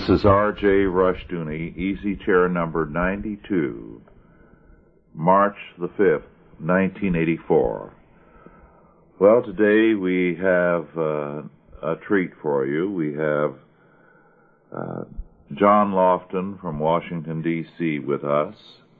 This is R.J. Rushdoony, easy chair number 92, March the 5th, 1984. Well, today we have a treat for you. We have John Lofton from Washington, D.C. with us.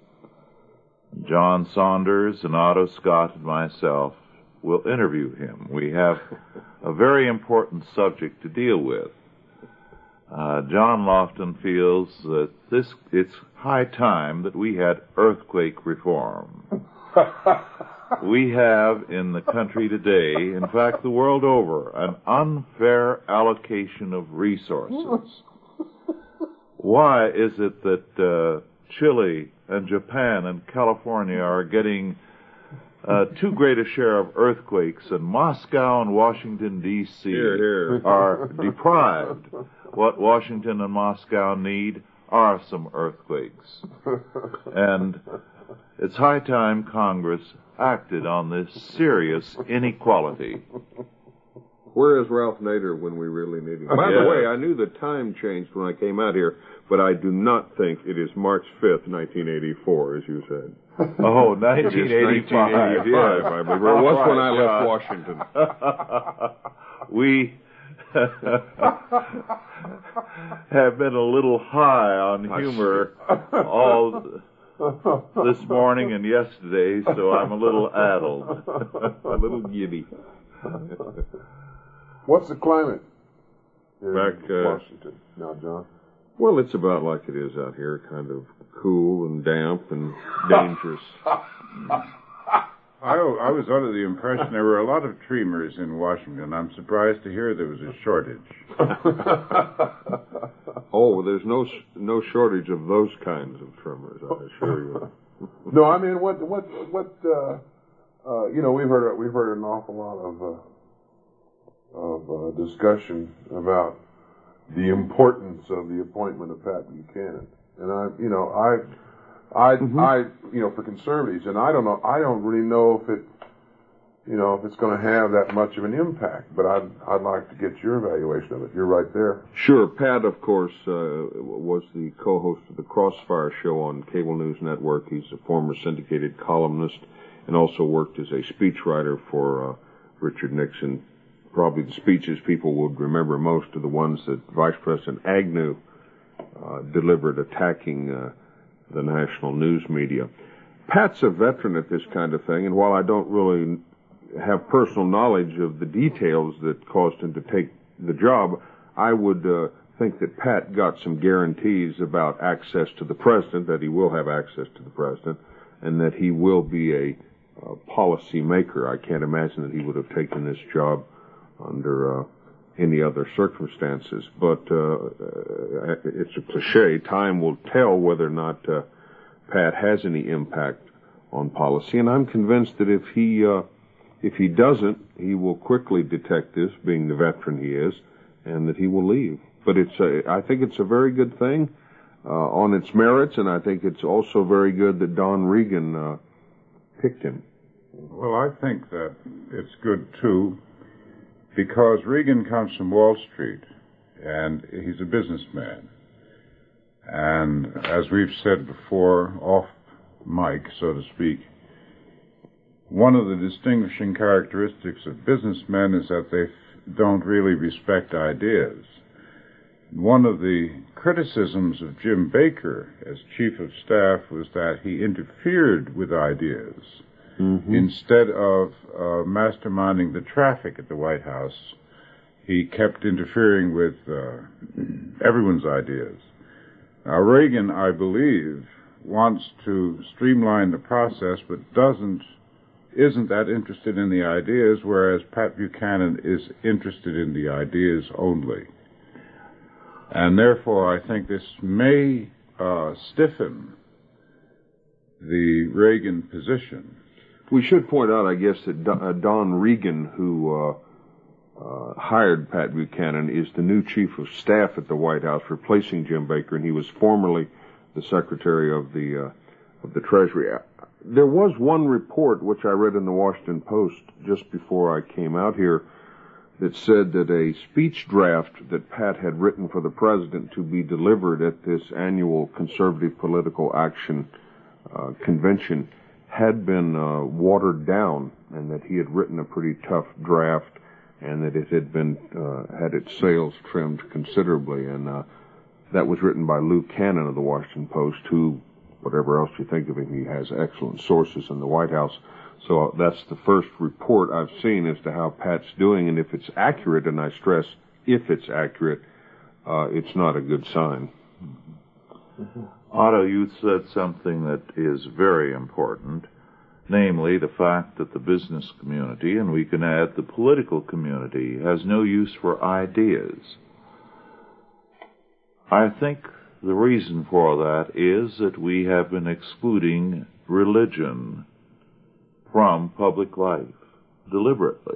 John Saunders and Otto Scott and myself will interview him. We have a very important subject to deal with. John Lofton feels that it's high time that we had earthquake reform. We have in the country today, in fact the world over, an unfair allocation of resources. Why is it that Chile and Japan and California are getting too great a share of earthquakes, and Moscow and Washington, D.C. are deprived? What Washington and Moscow need are some earthquakes. And it's high time Congress acted on this serious inequality. Where is Ralph Nader when we really need him? By the way, I knew the time changed when I came out here, but I do not think it is March 5th, 1984, as you said. Oh, 1985. Yes. I believe. It was when I left Washington. We have been a little high on humor all this morning and yesterday, so I'm a little addled, a little giddy. What's the climate in Back, Washington now, John? Well, it's about like it is out here, kind of cool and damp and dangerous. I was under the impression there were a lot of dreamers in Washington. I'm surprised to hear there was a shortage. Oh, there's no shortage of those kinds of tremors, I assure you. No, I mean, what you know, we've heard an awful lot of discussion about the importance of the appointment of Pat Buchanan, and I for conservatives, and I don't really know if it's going to have that much of an impact, but I'd like to get your evaluation of it. You're right there. Sure. Pat, of course, was the co-host of the Crossfire show on Cable News Network. He's a former syndicated columnist and also worked as a speechwriter for Richard Nixon. Probably the speeches people would remember most are the ones that Vice President Agnew delivered attacking the national news media. Pat's a veteran at this kind of thing, and while I don't really have personal knowledge of the details that caused him to take the job, I would think that Pat got some guarantees about access to the president, that he will have access to the president, and that he will be a policy maker. I can't imagine that he would have taken this job under any other circumstances. But it's a cliche. Time will tell whether or not Pat has any impact on policy. And I'm convinced that if he doesn't, he will quickly detect this, being the veteran he is, and that he will leave. But I think it's a very good thing on its merits, and I think it's also very good that Don Regan picked him. Well, I think that it's good, too, because Reagan comes from Wall Street, and he's a businessman. And as we've said before, off mic, so to speak, one of the distinguishing characteristics of businessmen is that they don't really respect ideas. One of the criticisms of Jim Baker as chief of staff was that he interfered with ideas. Mm-hmm. Instead of masterminding the traffic at the White House, he kept interfering with everyone's ideas. Now, Reagan, I believe, wants to streamline the process, but isn't that interested in the ideas, whereas Pat Buchanan is interested in the ideas only. And therefore, I think this may stiffen the Reagan position. We should point out, I guess, that Don Regan, who hired Pat Buchanan, is the new chief of staff at the White House, replacing Jim Baker, and he was formerly the Secretary of the Treasury. There was one report, which I read in the Washington Post just before I came out here, that said that a speech draft that Pat had written for the president to be delivered at this annual Conservative Political Action convention had been watered down, and that he had written a pretty tough draft, and that it had been had its sails trimmed considerably. And that was written by Lou Cannon of the Washington Post, who, whatever else you think of him, he has excellent sources in the White House. So that's the first report I've seen as to how Pat's doing, and if it's accurate, and I stress if it's accurate, it's not a good sign. Otto, you said something that is very important, namely the fact that the business community, and we can add the political community, has no use for ideas. I think the reason for that is that we have been excluding religion from public life deliberately.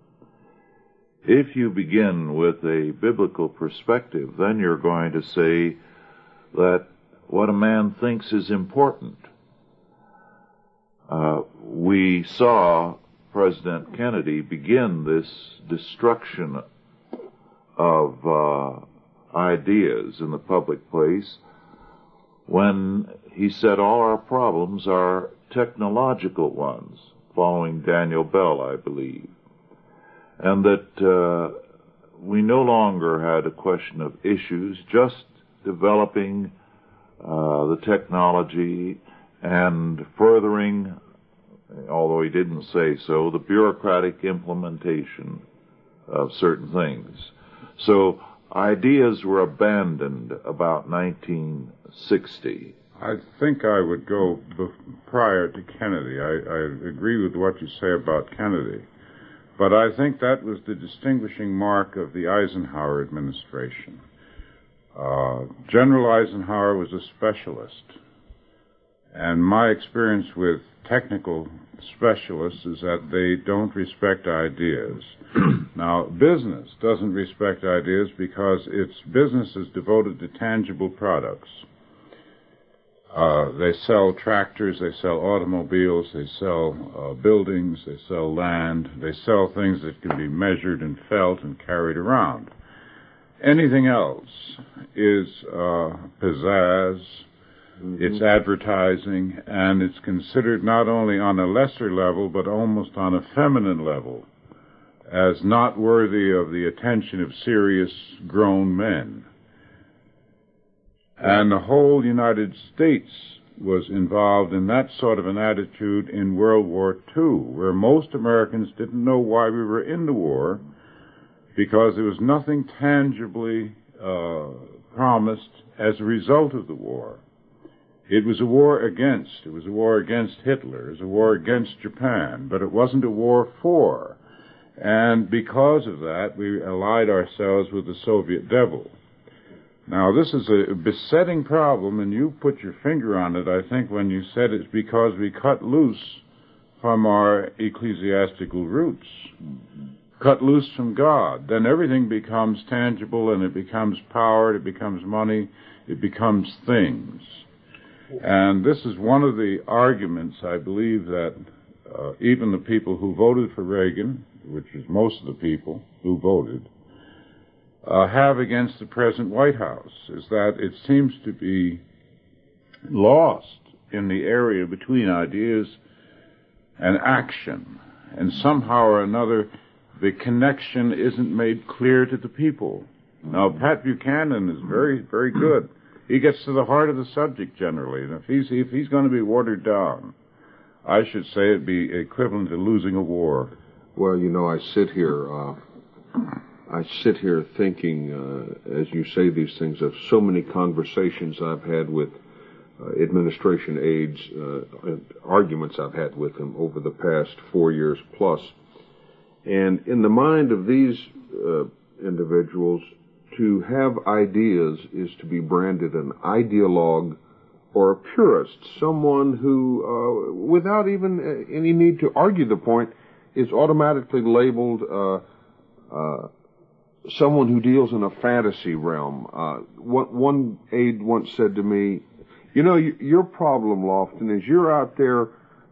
If you begin with a biblical perspective, then you're going to say that what a man thinks is important. We saw President Kennedy begin this destruction of ideas in the public place when he said all our problems are technological ones, following Daniel Bell, I believe, and that we no longer had a question of issues, just developing the technology and furthering, although he didn't say so, the bureaucratic implementation of certain things. So ideas were abandoned about 1960. I think I would go prior to Kennedy. I agree with what you say about Kennedy. But I think that was the distinguishing mark of the Eisenhower administration. General Eisenhower was a specialist. And my experience with technical specialists is that they don't respect ideas. Now, business doesn't respect ideas because its business is devoted to tangible products. They sell tractors, they sell automobiles, they sell buildings, they sell land, they sell things that can be measured and felt and carried around. Anything else is pizzazz, it's advertising, and it's considered not only on a lesser level, but almost on a feminine level, as not worthy of the attention of serious grown men. And the whole United States was involved in that sort of an attitude in World War II, where most Americans didn't know why we were in the war, because there was nothing tangibly promised as a result of the war. It was a war against Hitler, it was a war against Japan, but it wasn't a war for. And because of that, we allied ourselves with the Soviet devil. Now, this is a besetting problem, and you put your finger on it, I think, when you said it's because we cut loose from our ecclesiastical roots, cut loose from God. Then everything becomes tangible, and it becomes power, it becomes money, it becomes things. And this is one of the arguments, I believe, that even the people who voted for Reagan, which is most of the people who voted, have against the present White House, is that it seems to be lost in the area between ideas and action. And somehow or another, the connection isn't made clear to the people. Now, Pat Buchanan is very, very good. He gets to the heart of the subject generally. And if he's going to be watered down, I should say it'd be equivalent to losing a war. Well, you know, I sit here thinking, as you say these things, of so many conversations I've had with administration aides, arguments I've had with them over the past 4 years plus. And in the mind of these individuals, to have ideas is to be branded an ideologue or a purist, someone who, without even any need to argue the point, is automatically labeled someone who deals in a fantasy realm. One aide once said to me, you know, your problem, Lofton, is you're out there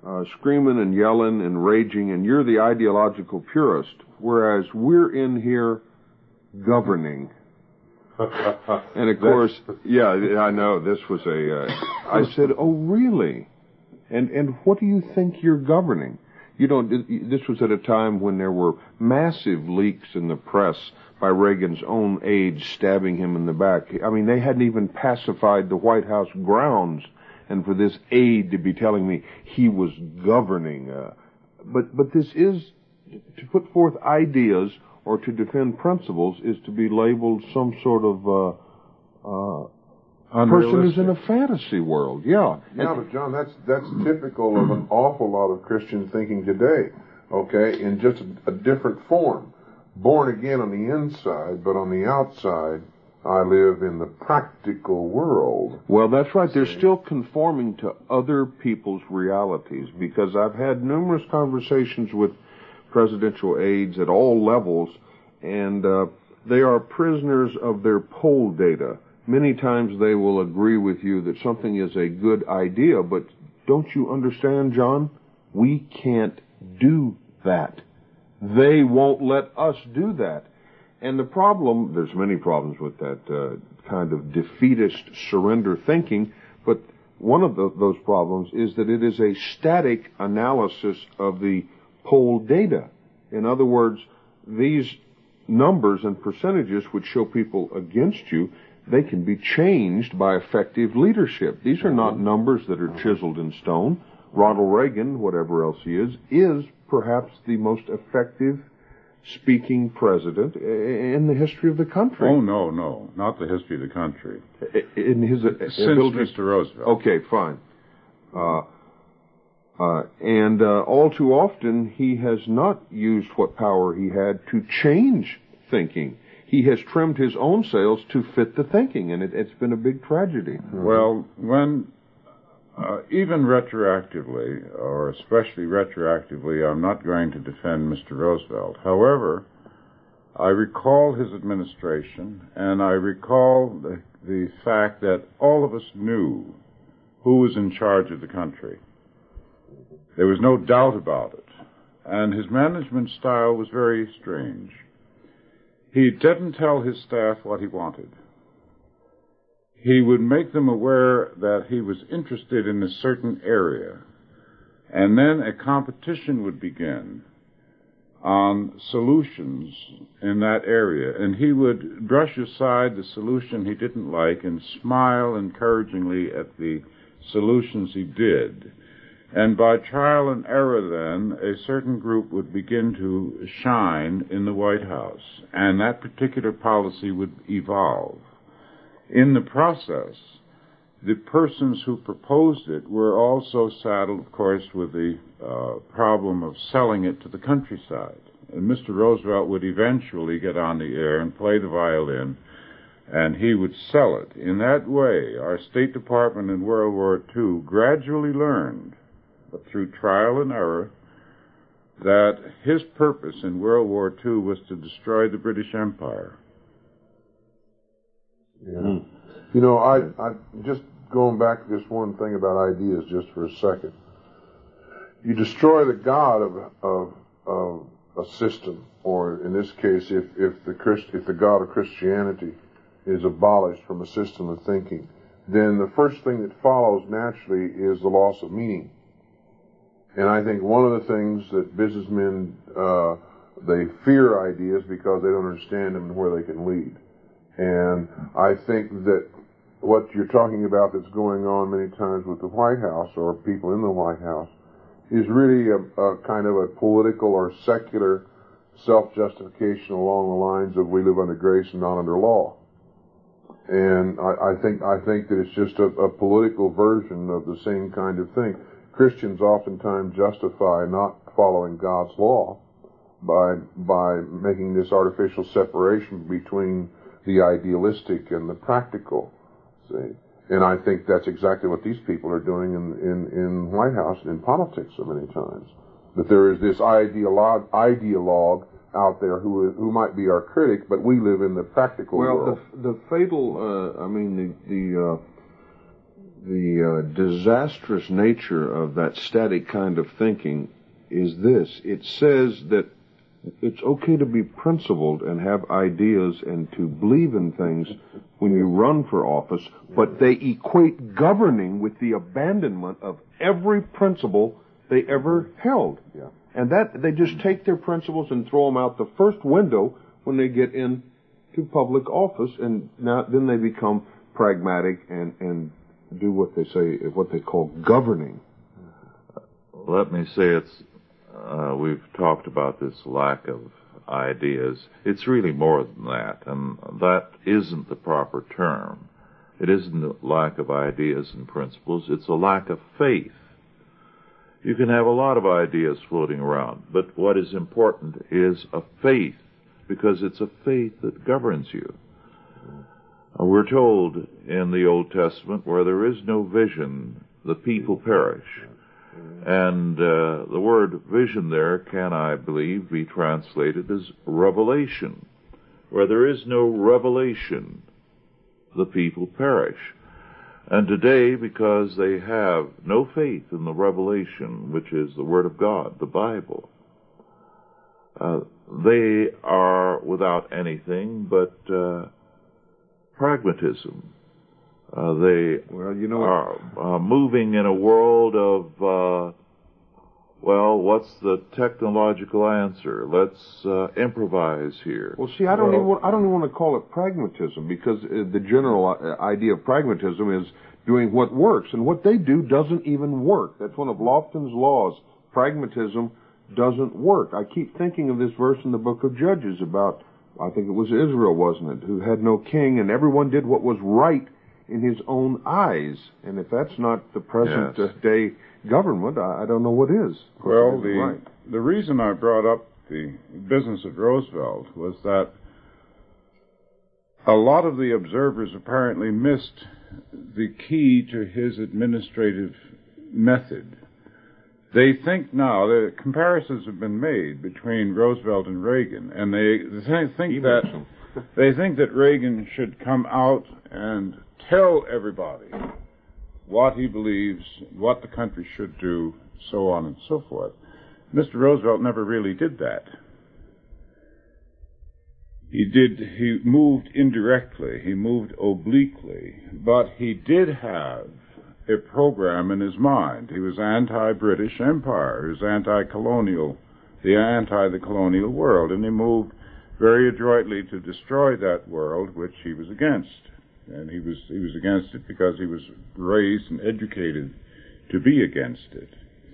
screaming and yelling and raging, and you're the ideological purist, whereas we're in here governing. And of course, yeah, I know, this was I said, oh, really? And what do you think you're governing? You know, this was at a time when there were massive leaks in the press by Reagan's own aides stabbing him in the back. I mean, they hadn't even pacified the White House grounds, and for this aide to be telling me he was governing. But this is, to put forth ideas or to defend principles is to be labeled some sort of person who's in a fantasy world. Yeah. Yeah, but John, that's typical of an awful lot of Christian thinking today, okay, in just a different form. Born again on the inside, but on the outside, I live in the practical world. Well, that's right. They're still conforming to other people's realities, because I've had numerous conversations with presidential aides at all levels, and they are prisoners of their poll data. Many times they will agree with you that something is a good idea, but don't you understand, John? We can't do that. They won't let us do that. And the problem, there's many problems with that kind of defeatist surrender thinking, but one of those problems is that it is a static analysis of the poll data. In other words, these numbers and percentages which show people against you, they can be changed by effective leadership. These are not numbers that are chiseled in stone. Ronald Reagan, whatever else he is perhaps the most effective speaking president in the history of the country. Oh, no, not the history of the country. In his since Mr. Roosevelt. Okay, fine. And all too often, he has not used what power he had to change thinking. He has trimmed his own sails to fit the thinking, and it's been a big tragedy. Well, when even retroactively, or especially retroactively, I'm not going to defend Mr. Roosevelt. However, I recall his administration, and I recall the fact that all of us knew who was in charge of the country. There was no doubt about it. And his management style was very strange. He didn't tell his staff what he wanted. He would make them aware that he was interested in a certain area, and then a competition would begin on solutions in that area, and he would brush aside the solution he didn't like and smile encouragingly at the solutions he did. And by trial and error, then, a certain group would begin to shine in the White House, and that particular policy would evolve. In the process, the persons who proposed it were also saddled, of course, with the problem of selling it to the countryside. And Mr. Roosevelt would eventually get on the air and play the violin, and he would sell it. In that way, our State Department in World War II gradually learned, but through trial and error, that his purpose in World War II was to destroy the British Empire. Yeah. You know, I just going back to this one thing about ideas just for a second. You destroy the God of a system, or in this case, if the God of Christianity is abolished from a system of thinking, then the first thing that follows naturally is the loss of meaning. And I think one of the things that businessmen, they fear ideas because they don't understand them and where they can lead. And I think that what you're talking about that's going on many times with the White House or people in the White House is really a kind of a political or secular self-justification along the lines of we live under grace and not under law. And I think that it's just a political version of the same kind of thing. Christians oftentimes justify not following God's law by making this artificial separation between the idealistic and the practical. See? And I think that's exactly what these people are doing in White House and in politics so many times. That there is this ideologue out there who might be our critic, but we live in the practical world. Well, the fatal, disastrous nature of that static kind of thinking is this. It says that it's okay to be principled and have ideas and to believe in things when you run for office, but they equate governing with the abandonment of every principle they ever held. Yeah. And that they just take their principles and throw them out the first window when they get into public office, and then they become pragmatic and do what they say, what they call governing. Let me say we've talked about this lack of ideas. It's really more than that, and that isn't the proper term. It isn't a lack of ideas and principles, it's a lack of faith. You can have a lot of ideas floating around, but what is important is a faith, because it's a faith that governs you. We're told in the Old Testament, where there is no vision, the people perish. And the word vision there can, I believe, be translated as revelation. Where there is no revelation, the people perish. And today, because they have no faith in the revelation, which is the Word of God, the Bible, they are without anything but pragmatism. They are moving in a world of, what's the technological answer? Let's improvise here. Well, see, I don't even want to call it pragmatism, because the general idea of pragmatism is doing what works, and what they do doesn't even work. That's one of Lofton's laws. Pragmatism doesn't work. I keep thinking of this verse in the book of Judges about, I think it was Israel, wasn't it, who had no king, and everyone did what was right in his own eyes. And if that's not the present day government, I don't know what is. Well, the reason I brought up the business of Roosevelt was that a lot of the observers apparently missed the key to his administrative method. They think now that comparisons have been made between Roosevelt and Reagan, and they think that Reagan should come out and tell everybody what he believes, what the country should do, so on and so forth. Mr. Roosevelt never really did that. He moved indirectly, he moved obliquely, but he did have a program in his mind. He was anti-British Empire, he was anti-colonial, the colonial world, and he moved very adroitly to destroy that world which he was against. And he was against it because he was raised and educated to be against it.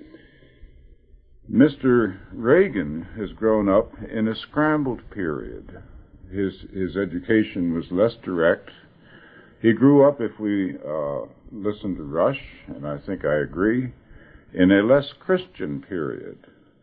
Mr. Reagan has grown up in a scrambled period. His education was less direct. He grew up, if we listen to Rush, and I think I agree, in a less Christian period,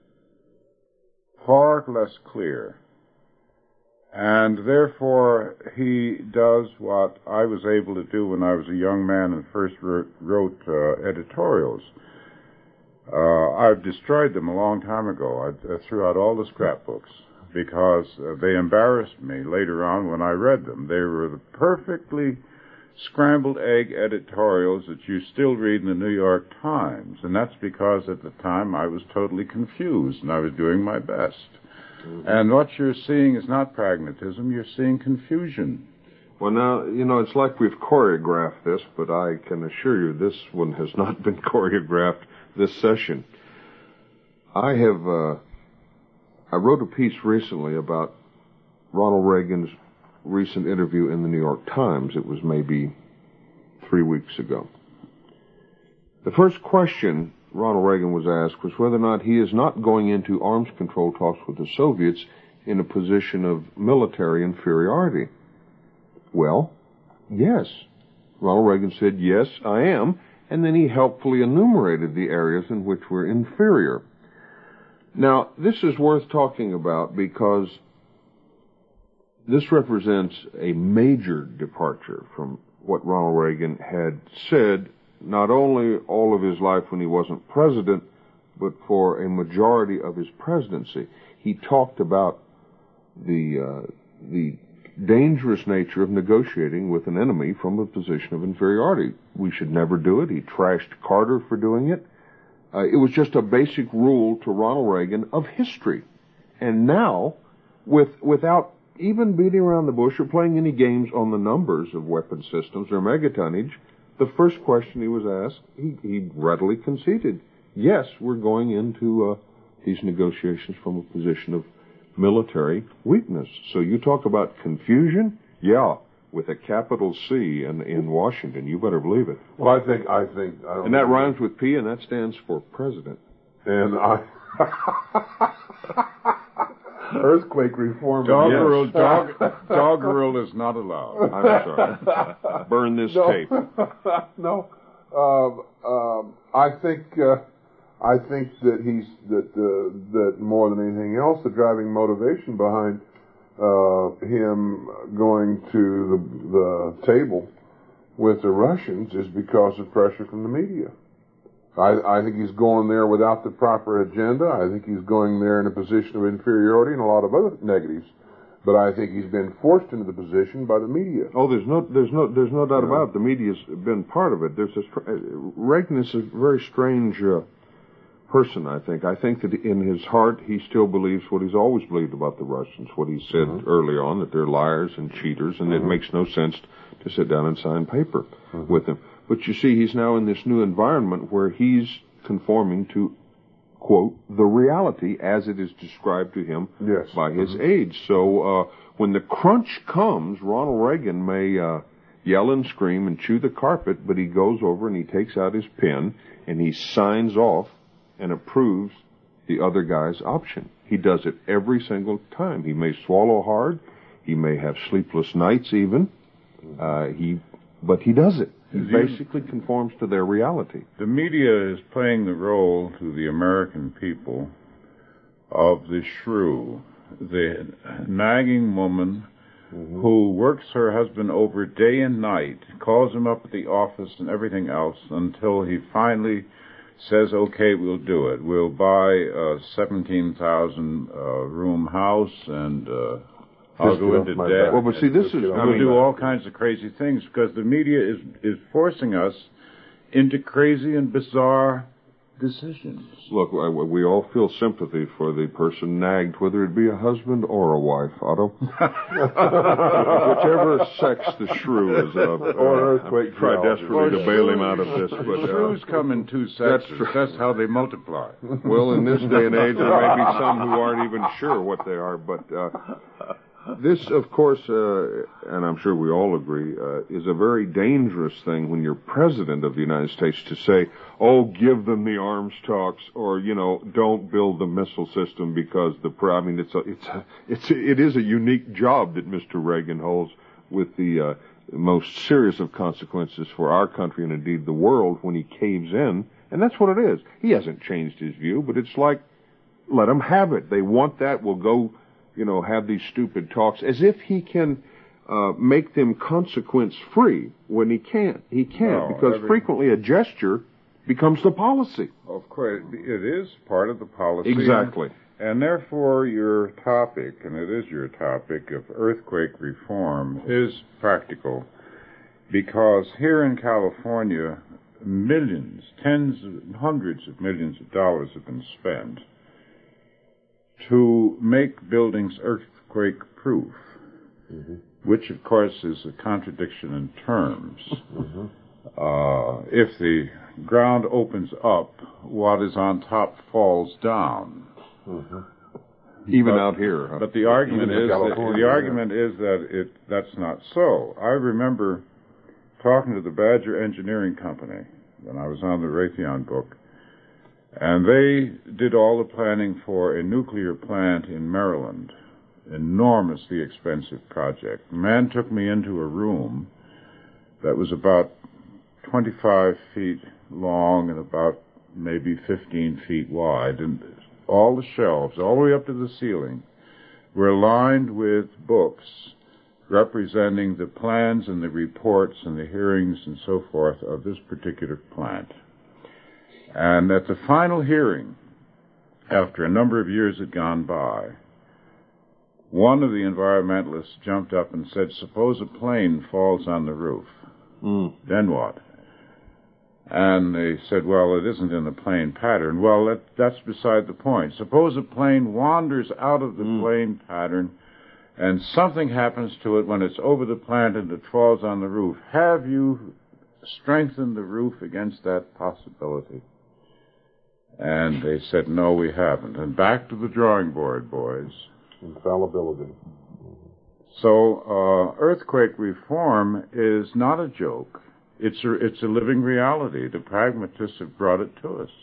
far less clear. And therefore, he does what I was able to do when I was a young man and first wrote editorials. I've destroyed them a long time ago. I threw out all the scrapbooks because they embarrassed me later on when I read them. They were the perfectly scrambled egg editorials that you still read in the New York Times, and that's because at the time I was totally confused and I was doing my best. And what you're seeing is not pragmatism, you're seeing confusion. Well, now, it's like we've choreographed this, but I can assure you this one has not been choreographed this session. I wrote a piece recently about Ronald Reagan's recent interview in the New York Times. It was maybe 3 weeks ago. The first question Ronald Reagan was asked was whether or not he is not going into arms control talks with the Soviets in a position of military inferiority. Well, yes. Ronald Reagan said, yes, I am, and then he helpfully enumerated the areas in which we're inferior. Now, this is worth talking about because this represents a major departure from what Ronald Reagan had said not only all of his life when he wasn't president, but for a majority of his presidency. He talked about the dangerous nature of negotiating with an enemy from a position of inferiority. We should never do it. He trashed Carter for doing it. It was just a basic rule to Ronald Reagan of history. And now, without even beating around the bush or playing any games on the numbers of weapon systems or megatonnage, the first question he was asked, he readily conceded, yes, we're going into these negotiations from a position of military weakness. So you talk about confusion? Yeah, with a capital C in Washington. You better believe it. Well, I don't and that rhymes with P, and that stands for president. And earthquake reform. Doggerel is not allowed. I'm sorry. Burn this tape. No. I think that that more than anything else, the driving motivation behind him going to the table with the Russians is because of pressure from the media. I think he's going there without the proper agenda. I think he's going there in a position of inferiority and a lot of other negatives. But I think he's been forced into the position by the media. Oh, there's no doubt about it. The media's been part of it. Reagan is a very strange person, I think. I think that in his heart he still believes what he's always believed about the Russians, what he said early on, that they're liars and cheaters, and it makes no sense to sit down and sign paper with them. But you see, he's now in this new environment where he's conforming to, quote, the reality as it is described to him by his aides. So when the crunch comes, Ronald Reagan may yell and scream and chew the carpet, but he goes over and he takes out his pen and he signs off and approves the other guy's option. He does it every single time. He may swallow hard. He may have sleepless nights even. But he does it. He basically conforms to their reality. The media is playing the role to the American people of the shrew, the nagging woman who works her husband over day and night, calls him up at the office and everything else until he finally says, okay, we'll do it. We'll buy a 17,000 room house and I'll go into debt. Well, but see, we'll do all kinds of crazy things because the media is forcing us into crazy and bizarre decisions. Look, we all feel sympathy for the person nagged, whether it be a husband or a wife, Otto. Whichever sex the shrew is of. Or earthquake. Try desperately to bail him out of this. But shrews come in two sexes. That's how they multiply. Well, in this day and age, there may be some who aren't even sure what they are, but this, of course, and I'm sure we all agree, is a very dangerous thing when you're president of the United States to say, oh, give them the arms talks, or, don't build the missile system because it is a unique job that Mr. Reagan holds with the most serious of consequences for our country and indeed the world when he caves in, and that's what it is. He hasn't changed his view, but it's like, let them have it. They want that, we'll go have these stupid talks, as if he can make them consequence-free when he can't. He can't, because frequently a gesture becomes the policy. Of course, it is part of the policy. Exactly. And therefore your topic, and it is your topic, of earthquake reform is practical, because here in California, millions, hundreds of millions of dollars have been spent to make buildings earthquake-proof, which, of course, is a contradiction in terms. If the ground opens up, what is on top falls down. Even out here. But the argument is that that's not so. I remember talking to the Badger Engineering Company when I was on the Raytheon book, and they did all the planning for a nuclear plant in Maryland, enormously expensive project. The man took me into a room that was about 25 feet long and about maybe 15 feet wide, and all the shelves, all the way up to the ceiling, were lined with books representing the plans and the reports and the hearings and so forth of this particular plant. And at the final hearing, after a number of years had gone by, one of the environmentalists jumped up and said, suppose a plane falls on the roof. Then what? And they said, well, it isn't in the plane pattern. Well, that's beside the point. Suppose a plane wanders out of the plane pattern and something happens to it when it's over the plant and it falls on the roof. Have you strengthened the roof against that possibility? And they said, no, we haven't. And back to the drawing board, boys. Infallibility. So earthquake reform is not a joke. It's a living reality. The pragmatists have brought it to us.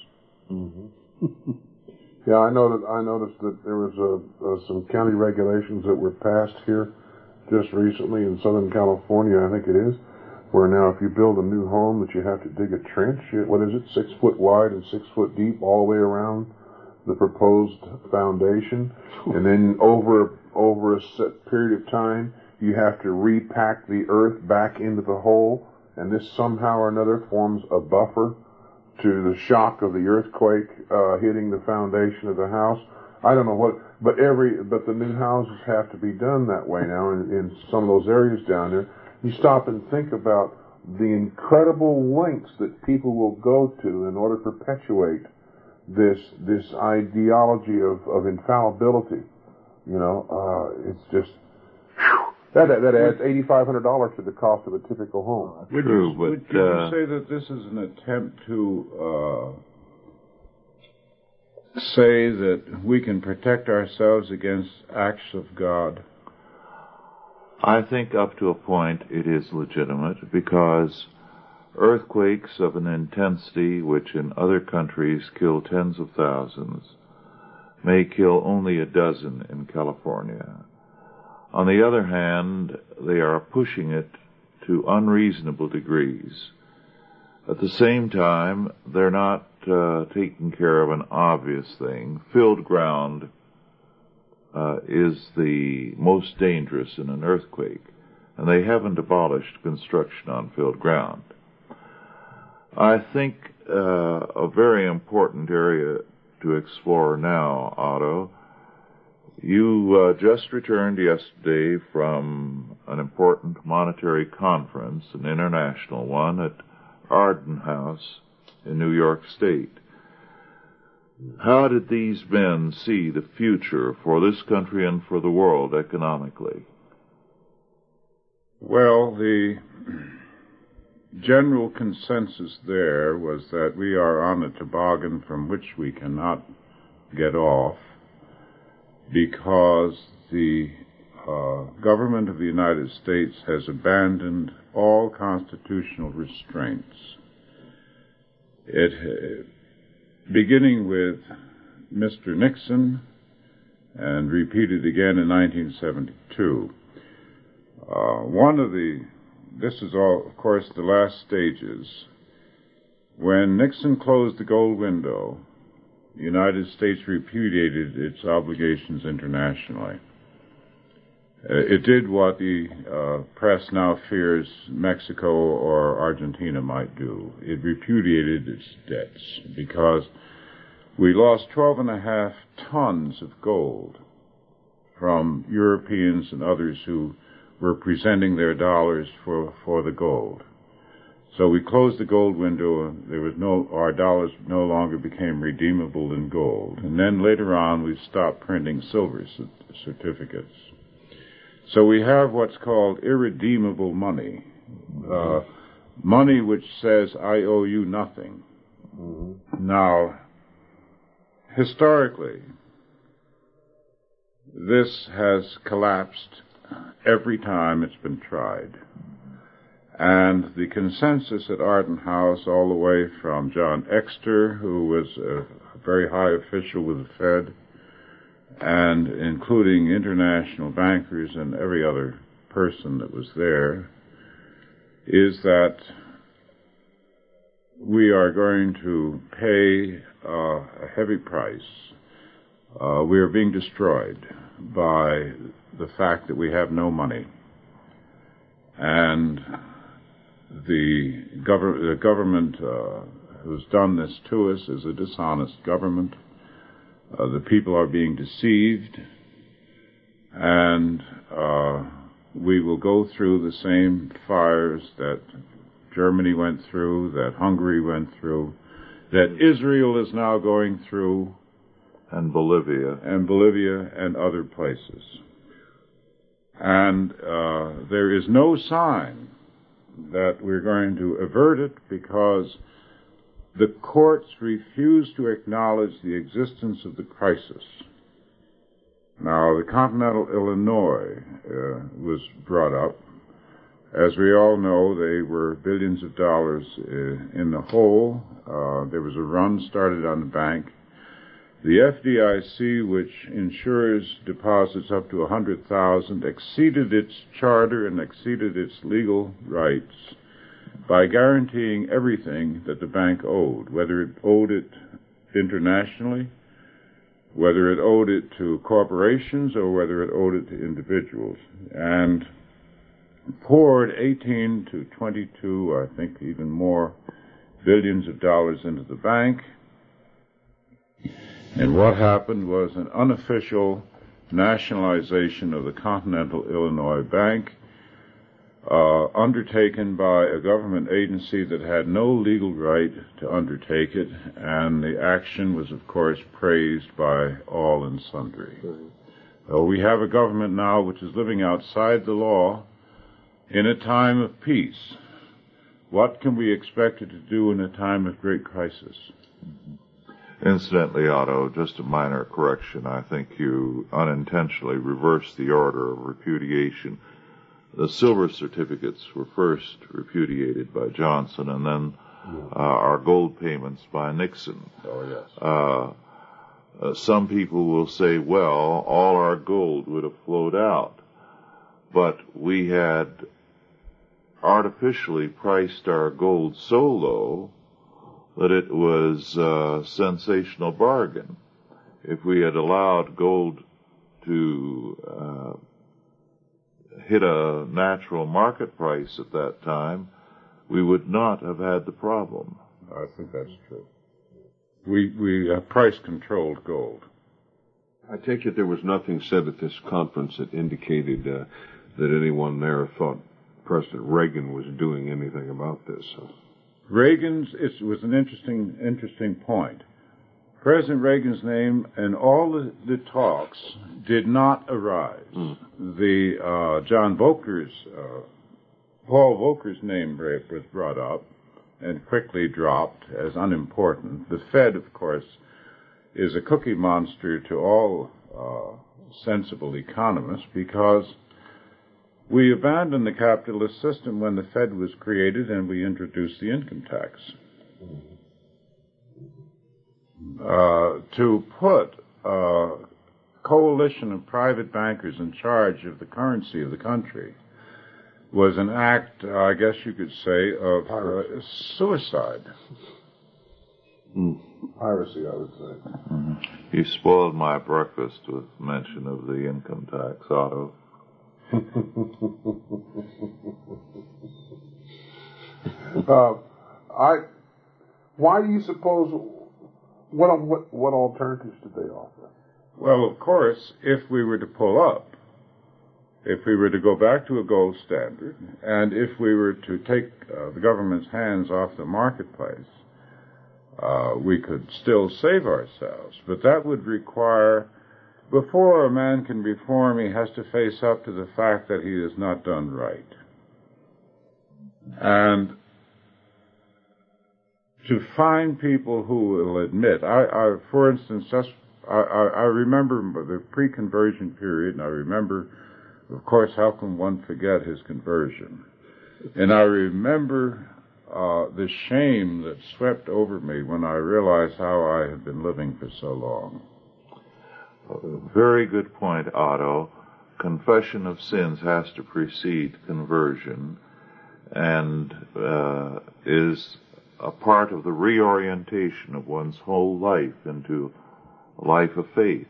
Yeah, I noticed that there was some county regulations that were passed here just recently in Southern California, I think it is, where now if you build a new home that you have to dig a trench, 6 foot wide and 6 foot deep all the way around the proposed foundation, and then over a set period of time you have to repack the earth back into the hole, and this somehow or another forms a buffer to the shock of the earthquake hitting the foundation of the house. I don't know what, but the new houses have to be done that way now in some of those areas down there. You stop and think about the incredible lengths that people will go to in order to perpetuate this ideology of infallibility. It's just that adds $8,500 to the cost of a typical home. Would you say that this is an attempt to say that we can protect ourselves against acts of God? I think up to a point it is legitimate, because earthquakes of an intensity which in other countries kill tens of thousands may kill only a dozen in California. On the other hand, they are pushing it to unreasonable degrees. At the same time, they're not taking care of an obvious thing. Filled ground is the most dangerous in an earthquake, and they haven't abolished construction on filled ground. I think a very important area to explore now, Otto, you just returned yesterday from an important monetary conference, an international one, at Arden House in New York State. How did these men see the future for this country and for the world economically? Well, the general consensus there was that we are on a toboggan from which we cannot get off, because the government of the United States has abandoned all constitutional restraints. Beginning with Mr. Nixon and repeated again in 1972. This is all, of course, the last stages. When Nixon closed the gold window, the United States repudiated its obligations internationally. It did what the press now fears Mexico or Argentina might do. It repudiated its debts, because we lost 12.5 tons of gold from Europeans and others who were presenting their dollars for the gold. So we closed the gold window, and our dollars no longer became redeemable in gold. And then later on, we stopped printing silver certificates. So we have what's called irredeemable money, money which says, I owe you nothing. Now, historically, this has collapsed every time it's been tried. And the consensus at Arden House, all the way from John Exter, who was a very high official with the Fed, and including international bankers and every other person that was there, is that we are going to pay a heavy price. We are being destroyed by the fact that we have no money. And the government who's done this to us is a dishonest government. The people are being deceived, and we will go through the same fires that Germany went through, that Hungary went through, that Israel is now going through, and Bolivia, and other places. And there is no sign that we're going to avert it, because the courts refuse to acknowledge the existence of the crisis. Now, the Continental Illinois was brought up. As we all know, they were billions of dollars in the hole. There was a run started on the bank. The FDIC, which insures deposits up to $100,000, exceeded its charter and exceeded its legal rights by guaranteeing everything that the bank owed, whether it owed it internationally, whether it owed it to corporations, or whether it owed it to individuals, and poured 18 to 22, I think even more, billions of dollars into the bank. And what happened was an unofficial nationalization of the Continental Illinois Bank, undertaken by a government agency that had no legal right to undertake it, and the action was, of course, praised by all and sundry. We have a government now which is living outside the law in a time of peace. What can we expect it to do in a time of great crisis? Incidentally, Otto, just a minor correction. I think you unintentionally reversed the order of repudiation. The silver certificates were first repudiated by Johnson, and then our gold payments by Nixon. Oh, yes. Some people will say, well, all our gold would have flowed out. But we had artificially priced our gold so low that it was a sensational bargain. If we had allowed gold to hit a natural market price at that time, we would not have had the problem. I think that's true. We price-controlled gold. I take it there was nothing said at this conference that indicated that anyone there thought President Reagan was doing anything about this. It was an interesting point. President Reagan's name in all the talks did not arise. Paul Volcker's name was brought up and quickly dropped as unimportant. The Fed, of course, is a cookie monster to all sensible economists, because we abandoned the capitalist system when the Fed was created and we introduced the income tax. To put a coalition of private bankers in charge of the currency of the country was an act, I guess you could say, of suicide. Piracy, I would say. Mm-hmm. You spoiled my breakfast with mention of the income tax, Otto. Why do you suppose? What alternatives did they offer? Well, of course, if we were to pull up, if we were to go back to a gold standard, and if we were to take the government's hands off the marketplace, we could still save ourselves. But that would require, before a man can reform, he has to face up to the fact that he has not done right. And to find people who will admit, for instance, I remember the pre-conversion period, and I remember, of course, how can one forget his conversion? And I remember the shame that swept over me when I realized how I had been living for so long. Very good point, Otto. Confession of sins has to precede conversion, and is a part of the reorientation of one's whole life into a life of faith.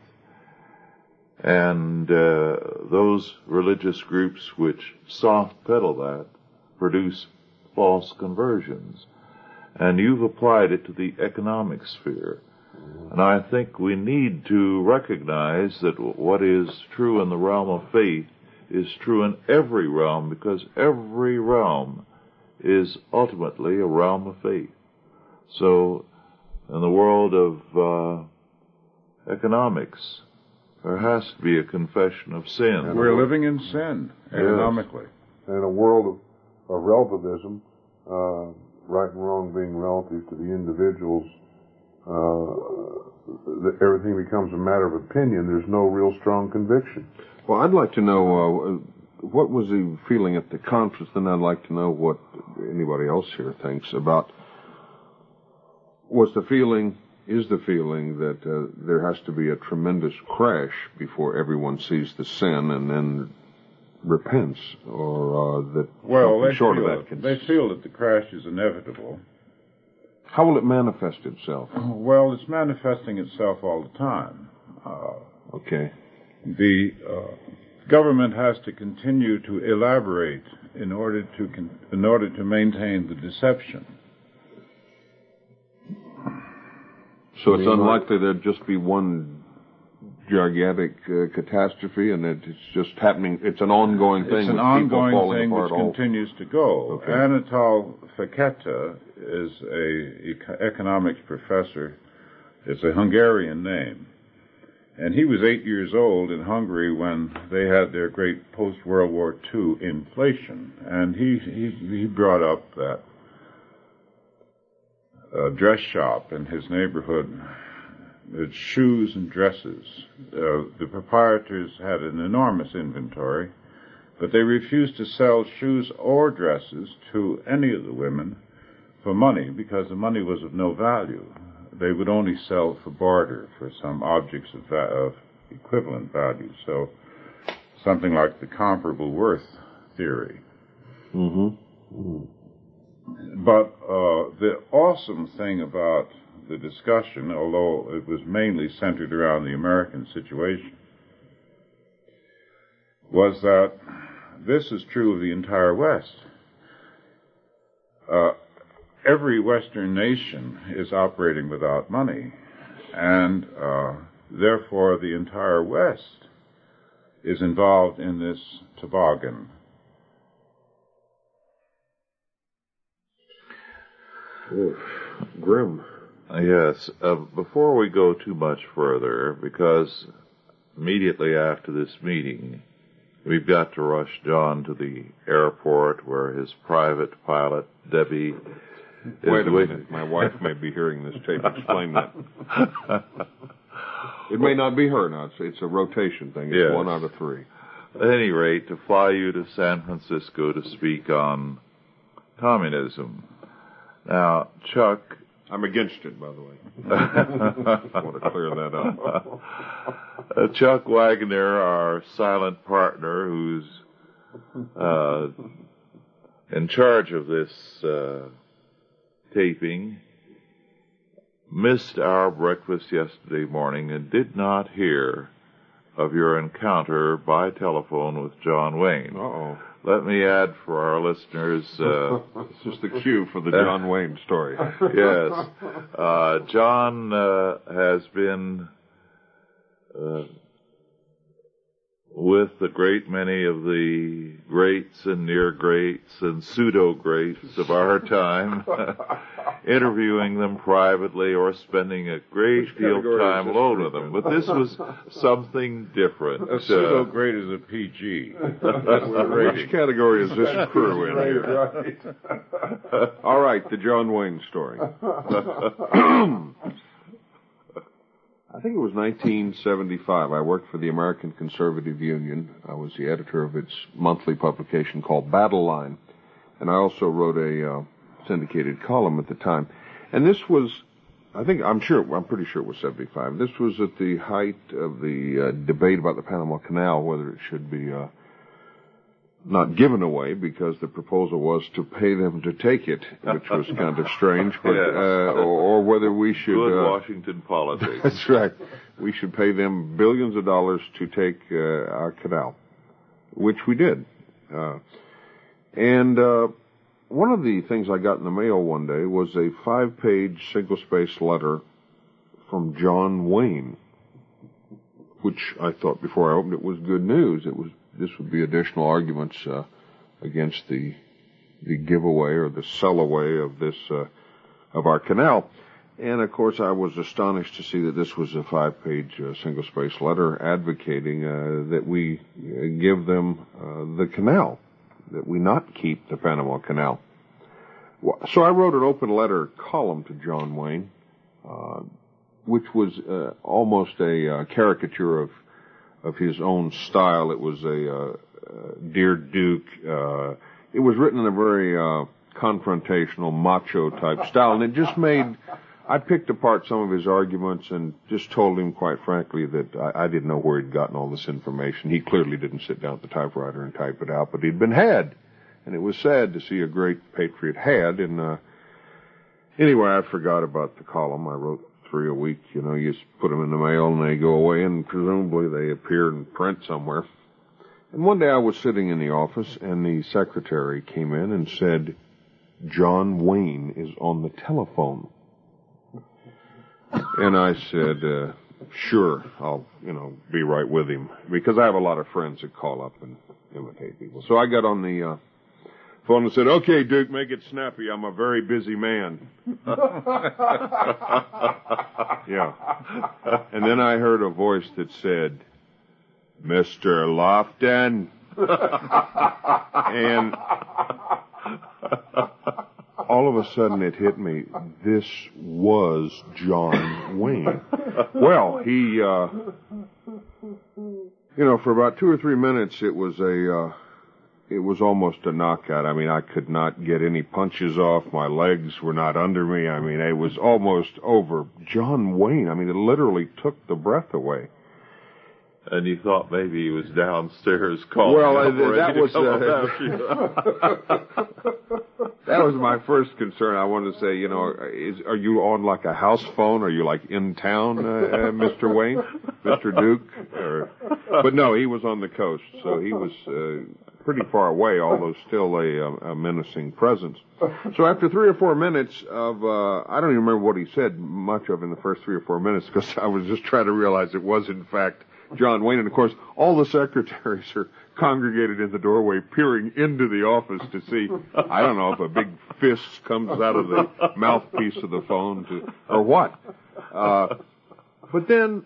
And those religious groups which soft pedal that produce false conversions. And you've applied it to the economic sphere. And I think we need to recognize that what is true in the realm of faith is true in every realm, because every realm is ultimately a realm of faith. So, in the world of economics, there has to be a confession of sin. We're living in sin, economically. In a world of relativism, right and wrong being relative to the individuals, everything becomes a matter of opinion. There's no real strong conviction. Well, I'd like to know what was the feeling at the conference, and I'd like to know what anybody else here thinks about. Is the feeling that there has to be a tremendous crash before everyone sees the sin and then repents, or that they feel that the crash is inevitable. How will it manifest itself? Well, it's manifesting itself all the time. Okay. The government has to continue to elaborate in order to maintain the deception. So it's unlikely there'd just be one gigantic catastrophe, and it's just happening. It's an ongoing thing. It's an ongoing thing which continues to go. Okay. Anatol Fekete is an economics professor. It's a Hungarian name. And he was 8 years old in Hungary when they had their great post-World War II inflation. And he brought up that dress shop in his neighborhood. It's shoes and dresses. The proprietors had an enormous inventory, but they refused to sell shoes or dresses to any of the women for money because the money was of no value. They would only sell for barter for some objects of equivalent value. So something like the comparable worth theory. Mm-hmm. Mm-hmm. But the awesome thing about the discussion, although it was mainly centered around the American situation, was that this is true of the entire West. Every Western nation is operating without money, and therefore the entire West is involved in this toboggan. Grim. Yes. Before we go too much further, because immediately after this meeting, we've got to rush John to the airport where his private pilot, Debbie, Wait a minute. My wife may be hearing this tape. Explain that. It may not be her now. It's a rotation thing. It's 1 out of 3. At any rate, to fly you to San Francisco to speak on communism. Now, Chuck... I'm against it, by the way. I want to clear that up. Chuck Wagner, our silent partner, who's in charge of this taping, missed our breakfast yesterday morning and did not hear of your encounter by telephone with John Wayne. Uh-oh. Let me add for our listeners... this is the cue for the John Wayne story. Yes. John has been with a great many of the greats and near greats and pseudo-greats of our time, interviewing them privately or spending a great deal of time alone with them. But this was something different. A pseudo-great is a PG. Which category is this crew in here? Right. All right, the John Wayne story. I think it was 1975. I worked for the American Conservative Union. I was the editor of its monthly publication called Battle Line. And I also wrote a syndicated column at the time. And this was, I'm pretty sure it was 75. This was at the height of the debate about the Panama Canal, whether it should be not given away, because the proposal was to pay them to take it, which was kind of strange, but or whether we should... Good Washington politics. That's right. We should pay them billions of dollars to take our canal, which we did. And one of the things I got in the mail one day was a 5-page single-space letter from John Wayne, which I thought before I opened it was good news. This would be additional arguments against the giveaway or the sell away of this of our canal. And of course, I was astonished to see that this was a 5-page single-space letter advocating that we give them the canal, that we not keep the Panama Canal. So I wrote an open letter column to John Wayne, which was almost a caricature of his own style. It was a Dear Duke. It was written in a very confrontational, macho-type style, and it just made... I picked apart some of his arguments and just told him, quite frankly, that I didn't know where he'd gotten all this information. He clearly didn't sit down at the typewriter and type it out, but he'd been had. And it was sad to see a great patriot had. And anyway, I forgot about the column. I wrote 3 a week. You know, you just put them in the mail and they go away, and presumably they appear in print somewhere. And one day I was sitting in the office, and the secretary came in and said, "John Wayne is on the telephone." And I said, sure, I'll, be right with him, because I have a lot of friends that call up and imitate people. So I got on the phone and said, "Okay, Duke, make it snappy. I'm a very busy man." Yeah. And then I heard a voice that said, "Mr. Lofton." And all of a sudden it hit me. This was John Wayne. Well, he, for about 2 or 3 minutes it was almost a knockout. I mean, I could not get any punches off. My legs were not under me. I mean, it was almost over. John Wayne, I mean, it literally took the breath away. And you thought maybe he was downstairs calling. Well, that was my first concern. I wanted to say, are you on like a house phone? Are you like in town, Mr. Wayne, Mr. Duke? But no, he was on the coast, so he was pretty far away, although still a menacing presence. So after 3 or 4 minutes of, I don't even remember what he said much of in the first 3 or 4 minutes, because I was just trying to realize it was in fact John Wayne. And of course, all the secretaries are congregated in the doorway, peering into the office to see, I don't know, if a big fist comes out of the mouthpiece of the phone or what. But then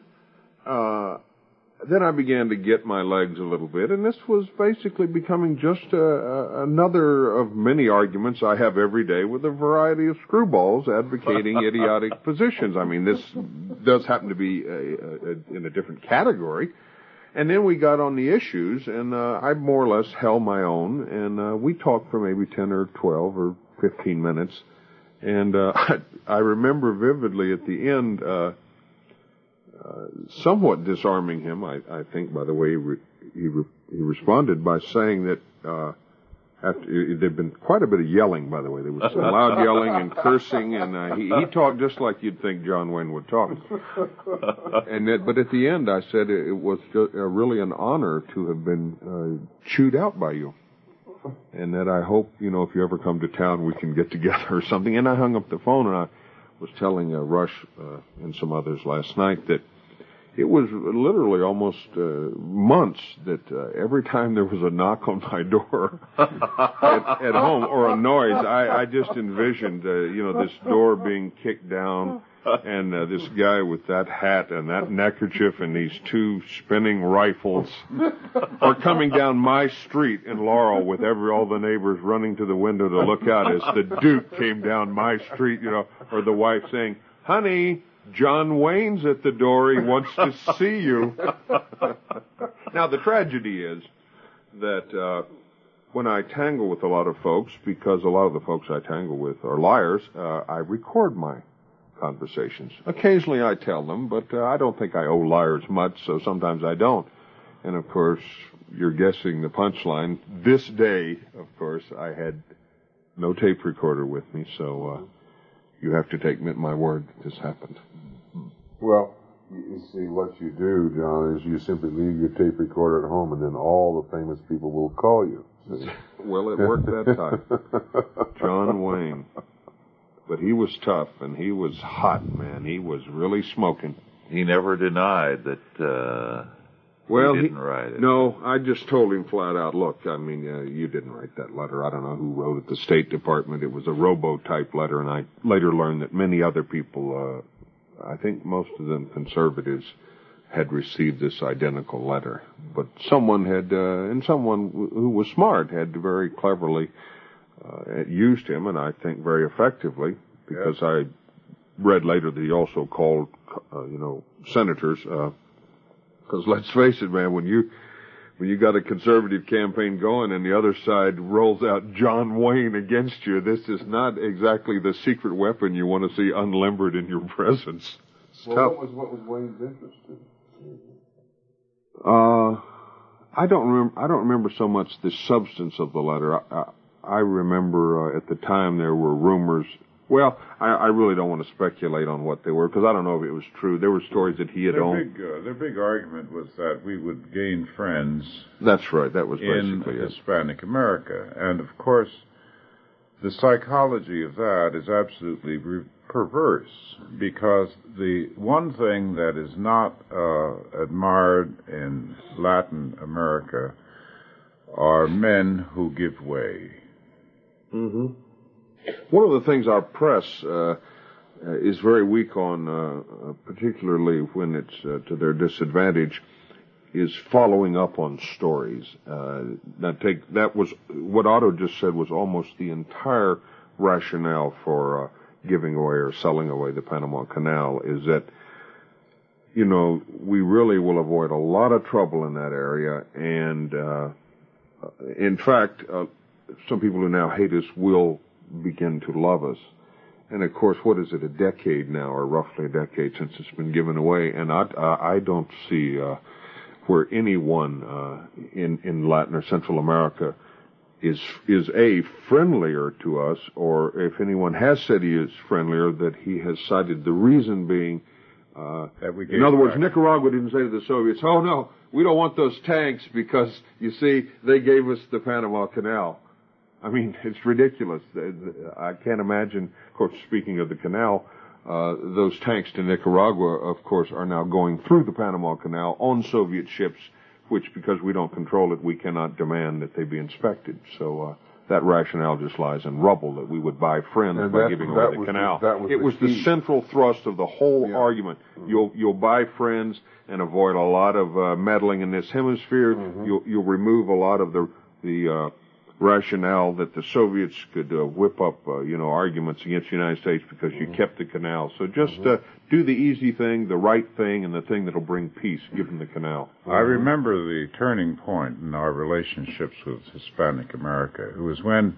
I began to get my legs a little bit, and this was basically becoming just another of many arguments I have every day with a variety of screwballs advocating idiotic positions. I mean, this does happen to be in a different category. And then we got on the issues, and I more or less held my own, and we talked for maybe 10 or 12 or 15 minutes. And I remember vividly at the end, somewhat disarming him, I think, by the way he responded by saying that there'd been quite a bit of yelling, by the way. There was some loud yelling and cursing, and he talked just like you'd think John Wayne would talk. But at the end, I said it was just, really an honor to have been chewed out by you, and that I hope, if you ever come to town, we can get together or something. And I hung up the phone, and I was telling Rush and some others last night that it was literally almost months that every time there was a knock on my door at home or a noise, I just envisioned, this door being kicked down and this guy with that hat and that neckerchief and these 2 spinning rifles are coming down my street in Laurel with all the neighbors running to the window to look out as the Duke came down my street, or the wife saying, "Honey, John Wayne's at the door. He wants to see you." Now, the tragedy is that when I tangle with a lot of folks, because a lot of the folks I tangle with are liars, I record my conversations. Occasionally I tell them, but I don't think I owe liars much, so sometimes I don't. And, of course, you're guessing the punchline. This day, of course, I had no tape recorder with me, so you have to take my word that this happened. Well, you see, what you do, John, is you simply leave your tape recorder at home, and then all the famous people will call you. See? Well, it worked that time. John Wayne. But he was tough, and he was hot, man. He was really smoking. He never denied that he didn't write it. No, I just told him flat out, look, I mean, you didn't write that letter. I don't know who wrote it, the State Department. It was a robo-type letter, and I later learned that many other people, I think most of them conservatives, had received this identical letter. But someone had, and someone who was smart had very cleverly used him, and I think very effectively, because I read later that he also called, senators, because let's face it, man, when you got a conservative campaign going and the other side rolls out John Wayne against you, this is not exactly the secret weapon you want to see unlimbered in your presence. Well, what was Wayne's interest in? I don't remember so much the substance of the letter. I remember at the time there were rumors. Well, I really don't want to speculate on what they were, because I don't know if it was true. There were stories that he had owned. Their big argument was that we would gain friends. That's right. That was basically in Hispanic America. And, of course, the psychology of that is absolutely perverse, because the one thing that is not admired in Latin America are men who give way. Mm-hmm. One of the things our press is very weak on, particularly when it's to their disadvantage, is following up on stories. That was what Otto just said was almost the entire rationale for giving away or selling away the Panama Canal, is that, we really will avoid a lot of trouble in that area, and in fact, some people who now hate us will begin to love us. And of course, what is it, a decade now, or roughly a decade since it's been given away, and I don't see where anyone in Latin or Central America is friendlier to us, or if anyone has said he is friendlier, that he has cited the reason being, in other words, Nicaragua didn't say to the Soviets, oh no, we don't want those tanks because, you see, they gave us the Panama Canal. I mean, it's ridiculous. I can't imagine, of course, speaking of the canal, those tanks to Nicaragua, of course, are now going through the Panama Canal on Soviet ships, which, because we don't control it, we cannot demand that they be inspected. So that rationale just lies in rubble, that we would buy friends by giving away the canal. It was the central thrust of the whole argument. You'll buy friends and avoid a lot of meddling in this hemisphere. Mm-hmm. You'll remove a lot of the rationale that the Soviets could whip up, arguments against the United States because you kept the canal. So just do the easy thing, the right thing, and the thing that'll bring peace. Give them the canal. I remember the turning point in our relationships with Hispanic America. It was when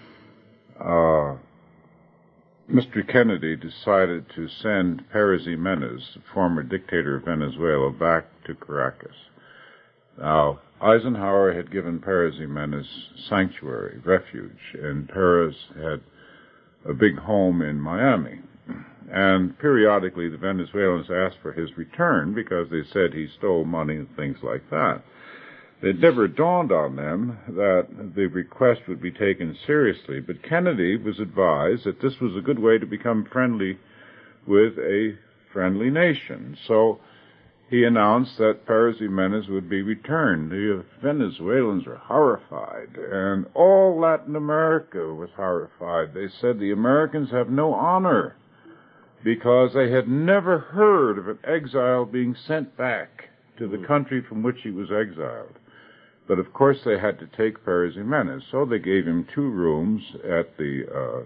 Mr. Kennedy decided to send Pérez Jiménez, the former dictator of Venezuela, back to Caracas. Now, Eisenhower had given Pérez Jiménez sanctuary, refuge, and Pérez had a big home in Miami. And periodically the Venezuelans asked for his return because they said he stole money and things like that. It never dawned on them that the request would be taken seriously, but Kennedy was advised that this was a good way to become friendly with a friendly nation. So he announced that Pérez Jiménez would be returned. The Venezuelans were horrified, and all Latin America was horrified. They said the Americans have no honor, because they had never heard of an exile being sent back to the country from which he was exiled. But of course they had to take Pérez Jiménez, so they gave him 2 rooms at in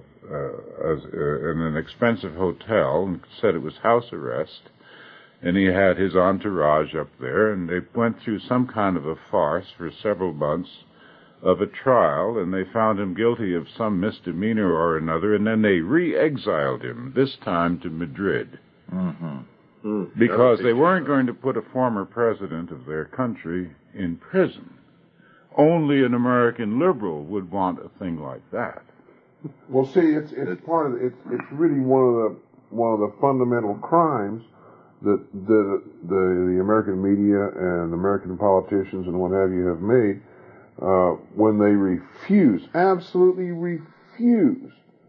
an expensive hotel, and said it was house arrest. And he had his entourage up there, and they went through some kind of a farce for several months of a trial, and they found him guilty of some misdemeanor or another, and then they re-exiled him, this time to Madrid. Mm-hmm. Because they weren't going to put a former president of their country in prison. Only an American liberal would want a thing like that. Well, see, it's part of it's really one of the fundamental crimes that the American media and American politicians and what have you have made when they absolutely refuse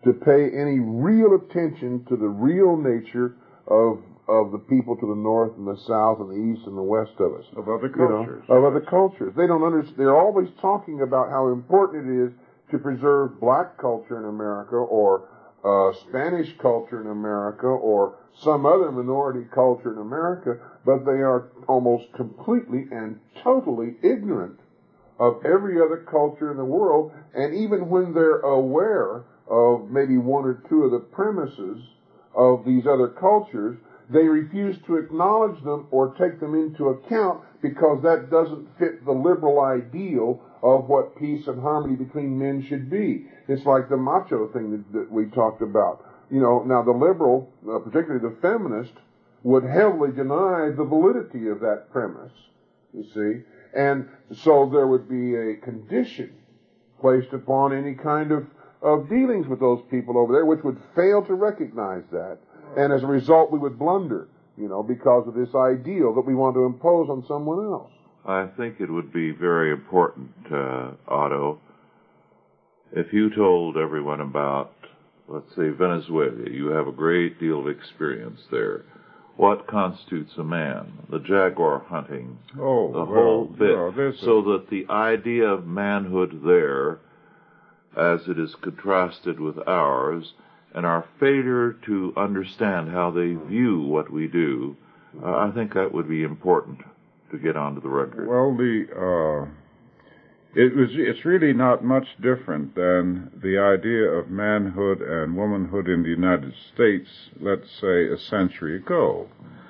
to pay any real attention to the real nature of the people to the north and the south and the east and the west of us. Of other cultures. Of other cultures. They don't understand. They're always talking about how important it is to preserve black culture in America, or Spanish culture in America, or some other minority culture in America, but they are almost completely and totally ignorant of every other culture in the world, and even when they're aware of maybe one or two of the premises of these other cultures, they refuse to acknowledge them or take them into account because that doesn't fit the liberal ideal of what peace and harmony between men should be. It's like the macho thing that we talked about. Now the liberal, particularly the feminist, would heavily deny the validity of that premise, you see. And so there would be a condition placed upon any kind of dealings with those people over there, which would fail to recognize that. And as a result, we would blunder, because of this ideal that we want to impose on someone else. I think it would be very important, Otto, if you told everyone about, let's say, Venezuela. You have a great deal of experience there. What constitutes a man? The jaguar hunting, the whole bit. So that the idea of manhood there, as it is contrasted with ours, and our failure to understand how they view what we do, I think that would be important to get onto the record. Well, it's really not much different than the idea of manhood and womanhood in the United States, let's say, a century ago.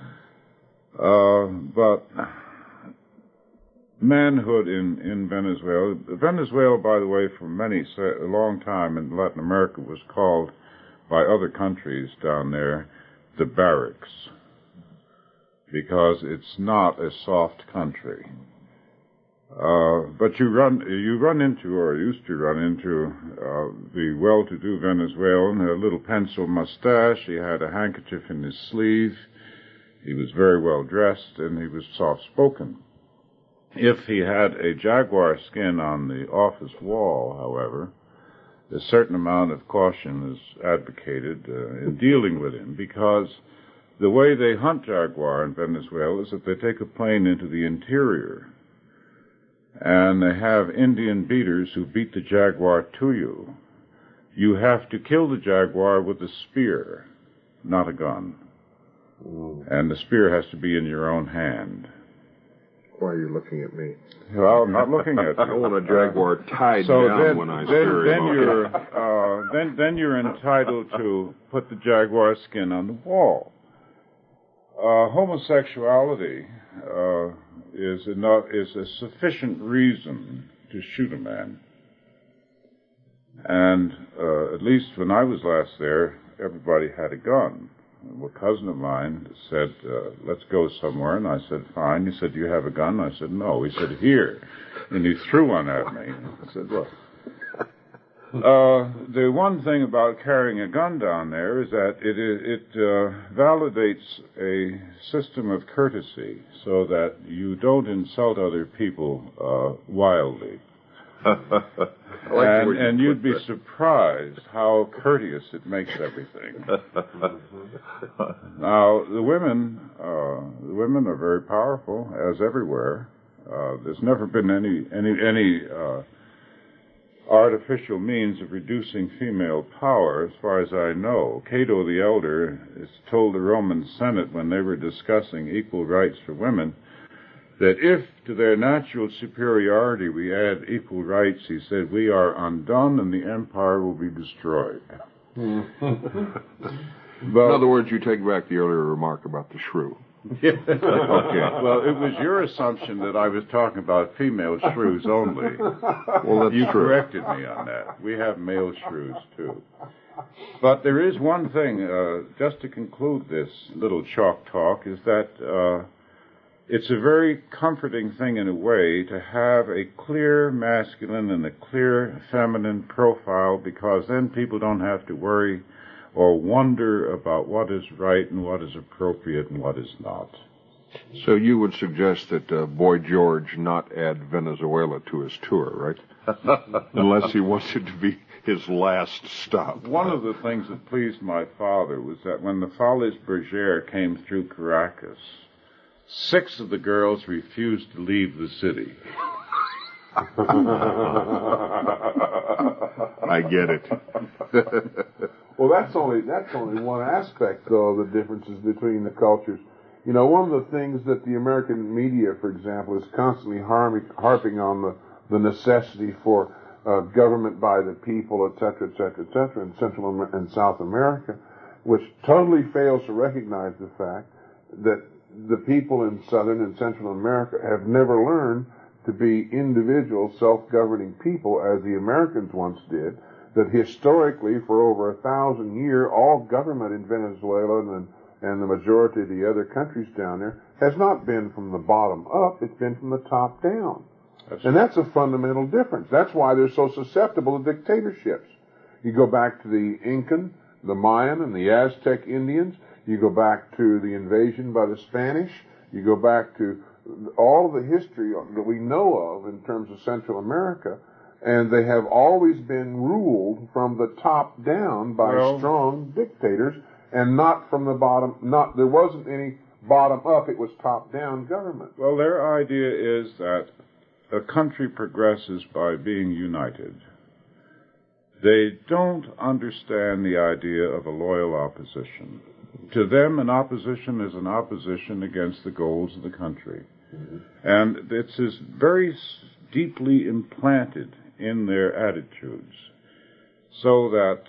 But manhood in Venezuela, by the way, for a long time in Latin America was called by other countries down there the barracks, because it's not a soft country. But you run into, or used to run into, the well-to-do Venezuelan, a little pencil mustache. He had a handkerchief in his sleeve. He was very well dressed, and he was soft-spoken. If he had a jaguar skin on the office wall, however, a certain amount of caution is advocated in dealing with him, because the way they hunt jaguar in Venezuela is that they take a plane into the interior, and they have Indian beaters who beat the jaguar to you. You have to kill the jaguar with a spear, not a gun. And the spear has to be in your own hand. Why are you looking at me? Well, I'm not looking at you. I want a jaguar tied down when I steer him. Then you're entitled to put the jaguar skin on the wall. Homosexuality is a sufficient reason to shoot a man. And at least when I was last there, everybody had a gun. A cousin of mine said, let's go somewhere. And I said, fine. He said, do you have a gun? I said, no. He said, here. And he threw one at me. I said, look. The one thing about carrying a gun down there is that it validates a system of courtesy so that you don't insult other people wildly. And you'd be surprised how courteous it makes everything. Now, the women are very powerful, as everywhere. There's never been any artificial means of reducing female power, as far as I know. Cato the Elder has told the Roman Senate when they were discussing equal rights for women that if to their natural superiority we add equal rights, he said, we are undone and the empire will be destroyed. In other words, you take back the earlier remark about the shrew. Okay. Well, it was your assumption that I was talking about female shrews only. Well, that's you true. corrected me on that. We have male shrews, too. But there is one thing, just to conclude this little chalk talk, is that it's a very comforting thing in a way to have a clear masculine and a clear feminine profile, because then people don't have to worry or wonder about what is right and what is appropriate and what is not. So you would suggest that Boy George not add Venezuela to his tour, right? Unless he wants it to be his last stop. One of the things that pleased my father was that when the Folies Bergère came through Caracas, 6 of the girls refused to leave the city. I get it. Well, that's only one aspect, though, of the differences between the cultures. You know, one of the things that the American media, for example, is constantly harping on the necessity for government by the people, et cetera, in Central and South America, which totally fails to recognize the fact that the people in Southern and Central America have never learned to be individual, self-governing people as the Americans once did, that historically, for over 1,000 years, all government in Venezuela and the majority of the other countries down there has not been from the bottom up, it's been from the top down. And that's a fundamental difference. That's why they're so susceptible to dictatorships. You go back to the Incan, the Mayan, and the Aztec Indians. You go back to the invasion by the Spanish. You go back to all of the history that we know of in terms of Central America, and they have always been ruled from the top down by strong dictators, and not from the bottom. There wasn't any bottom up; it was top down government. Well, their idea is that a country progresses by being united. They don't understand the idea of a loyal opposition. To them, an opposition is an opposition against the goals of the country. Mm-hmm. And it's very deeply implanted in their attitudes, so that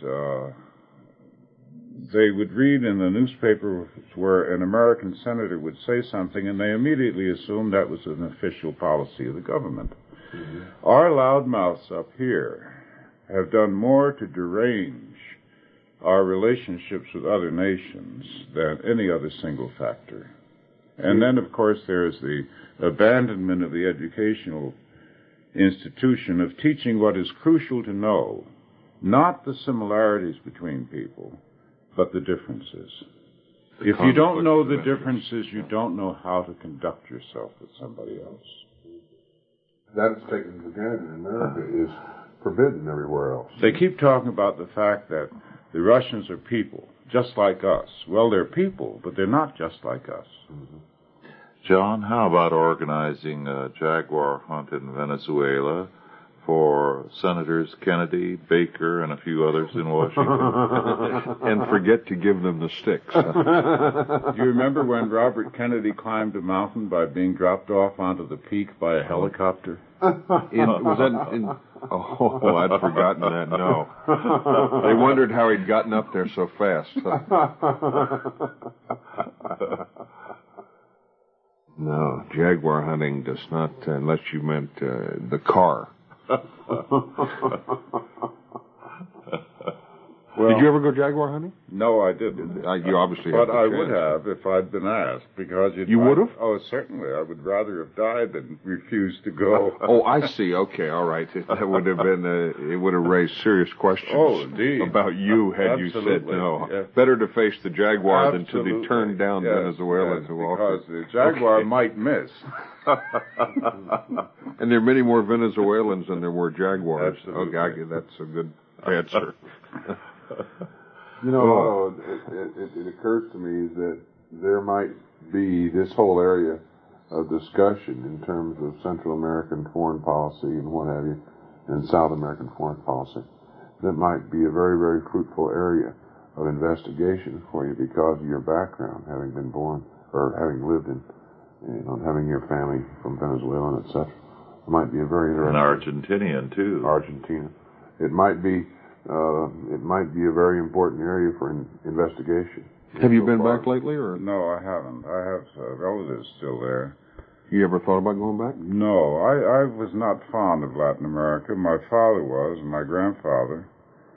they would read in the newspaper where an American senator would say something, and they immediately assumed that was an official policy of the government. Mm-hmm. Our loudmouths up here have done more to derange our relationships with other nations than any other single factor. And then, of course, there's the abandonment of the educational institution of teaching what is crucial to know, not the similarities between people, but the differences. If you don't know the differences, you don't know how to conduct yourself with somebody else. That is taken for granted in America, is forbidden everywhere else. They keep talking about the fact that the Russians are people, just like us. Well, they're people, but they're not just like us. Mm-hmm. John, how about organizing a jaguar hunt in Venezuela for Senators Kennedy, Baker, and a few others in Washington? And forget to give them the sticks. Do you remember when Robert Kennedy climbed a mountain by being dropped off onto the peak by a helicopter? Oh, I'd forgotten that, no. They wondered how he'd gotten up there so fast. No, jaguar hunting does not, unless you meant the car. Well, did you ever go jaguar hunting? No, I didn't. You obviously but have. I would have if I'd been asked, because you would have. Oh, certainly. I would rather have died than refuse to go. Oh, I see. Okay, all right. That would have been. It would have raised serious questions. Oh, indeed. About you had Absolutely. You said no. Yeah. Better to face the jaguar Absolutely. than to be turned down Venezuela to offer. Because the jaguar might miss. And there are many more Venezuelans than there were jaguars. Absolutely. Okay, that's a good answer. You know, it occurs to me that there might be this whole area of discussion in terms of Central American foreign policy and what have you, and South American foreign policy, that might be a very, very fruitful area of investigation for you because of your background, having been born or having lived in, having your family from Venezuela, and etc. It might be a very interesting. And Argentinian too. Argentina. It might be a very important area for investigation. Have you been back lately, or? No, I haven't. I have relatives still there. You ever thought about going back? No, I was not fond of Latin America. My father was, and my grandfather.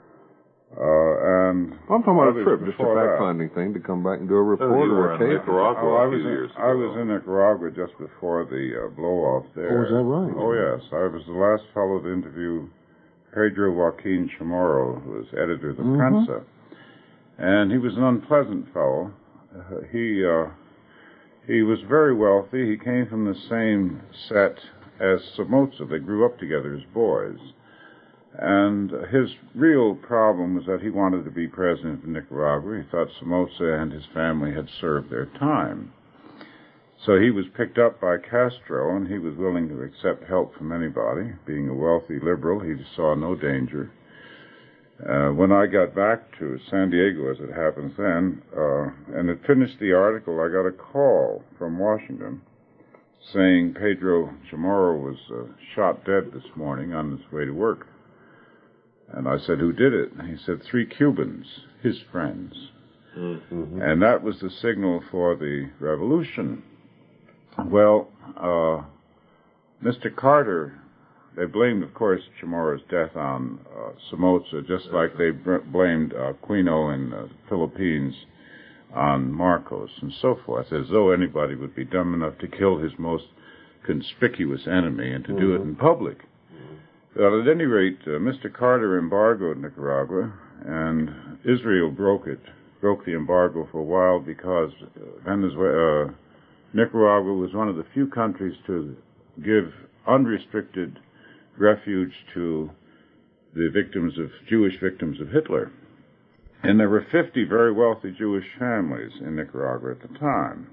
And I'm talking about a trip, just a fact-finding thing, to come back and do a report or a tape. Nicaragua I was in Nicaragua just before the blow-off there. Oh, is that right? Oh, yes. I was the last fellow to interview Pedro Joaquin Chamorro, who was editor of the Prensa. And he was an unpleasant fellow. He was very wealthy. He came from the same set as Somoza. They grew up together as boys. And his real problem was that he wanted to be president of Nicaragua. He thought Somoza and his family had served their time. So he was picked up by Castro, and he was willing to accept help from anybody. Being a wealthy liberal, he saw no danger. When I got back to San Diego, as it happens then, and had finished the article, I got a call from Washington saying Pedro Chamorro was shot dead this morning on his way to work. And I said, who did it? And he said, 3 Cubans, his friends. Mm-hmm. And that was the signal for the revolution. Well, Mr. Carter, they blamed, of course, Chamorro's death on Somoza, just like they blamed Aquino in the Philippines on Marcos and so forth, as though anybody would be dumb enough to kill his most conspicuous enemy and to do it in public. Well, at any rate, Mr. Carter embargoed Nicaragua, and Israel broke the embargo for a while because Nicaragua was one of the few countries to give unrestricted refuge to the Jewish victims of Hitler. And there were 50 very wealthy Jewish families in Nicaragua at the time.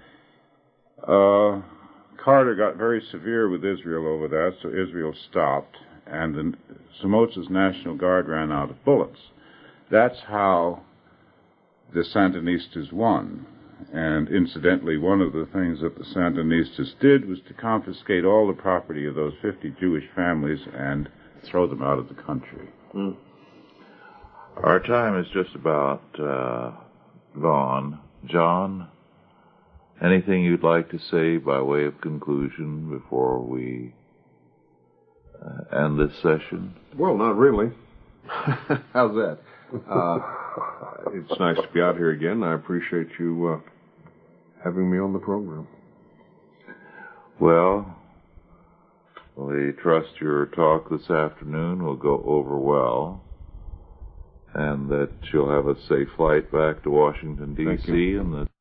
Carter got very severe with Israel over that, so Israel stopped, and Somoza's National Guard ran out of bullets. That's how the Sandinistas won. And incidentally, one of the things that the Sandinistas did was to confiscate all the property of those 50 Jewish families and throw them out of the country. Mm. Our time is just about gone. John, anything you'd like to say by way of conclusion before we end this session? Well, not really. How's that? It's nice to be out here again. I appreciate you having me on the program. Well, we trust your talk this afternoon will go over well, and that you'll have a safe flight back to Washington, D.C., and that